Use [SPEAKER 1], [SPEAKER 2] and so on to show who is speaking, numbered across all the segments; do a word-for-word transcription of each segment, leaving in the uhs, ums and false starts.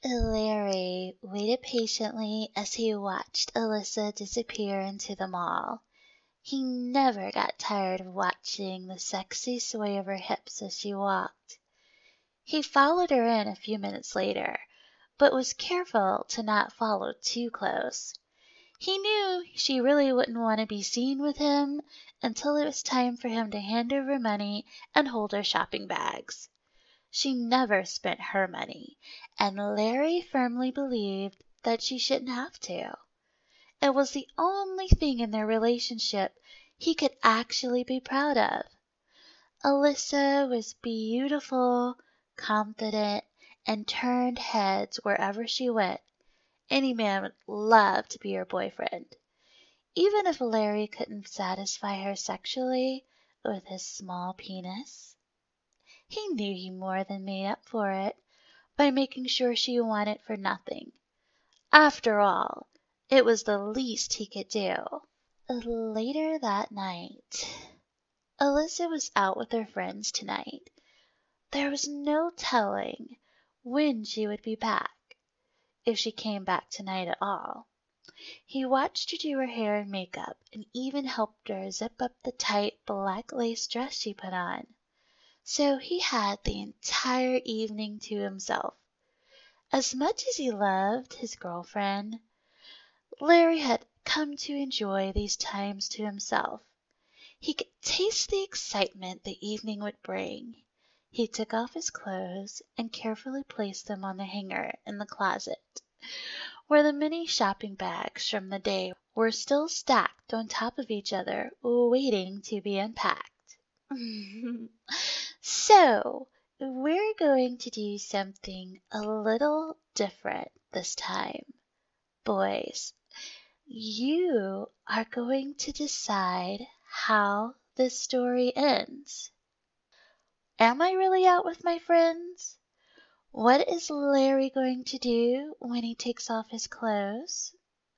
[SPEAKER 1] Larry waited patiently as he watched Alyssa disappear into the mall. He never got tired of watching the sexy sway of her hips as she walked. He followed her in a few minutes later, but was careful to not follow too close. He knew she really wouldn't want to be seen with him until it was time for him to hand over money and hold her shopping bags. She never spent her money, and Larry firmly believed that she shouldn't have to. It was the only thing in their relationship he could actually be proud of. Alyssa was beautiful, confident, and turned heads wherever she went. Any man would love to be her boyfriend. Even if Larry couldn't satisfy her sexually with his small penis. He knew he more than made up for it by making sure she wanted for nothing. After all, it was the least he could do. Later that night, Alyssa was out with her friends tonight. There was no telling when she would be back, if she came back tonight at all. He watched her do her hair and makeup, and even helped her zip up the tight black lace dress she put on. So he had the entire evening to himself. As much as he loved his girlfriend, Larry had come to enjoy these times to himself. He could taste the excitement the evening would bring. He took off his clothes and carefully placed them on the hanger in the closet, where the many shopping bags from the day were still stacked on top of each other, waiting to be unpacked. So, we're going to do something a little different this time. Boys, you are going to decide how this story ends. Am I really out with my friends? What is Larry going to do when he takes off his clothes?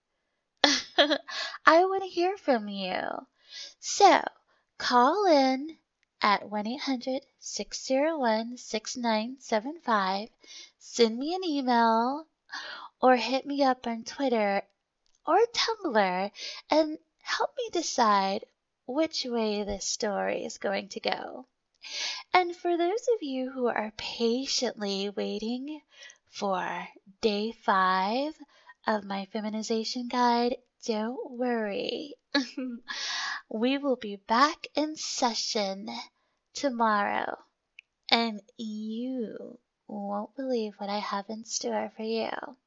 [SPEAKER 1] I want to hear from you. So, call in at one eight hundred, six oh one, six nine seven five, send me an email, or hit me up on Twitter or Tumblr and help me decide which way this story is going to go. And for those of you who are patiently waiting for day five of my feminization guide, don't worry. We will be back in session tomorrow, and you won't believe what I have in store for you.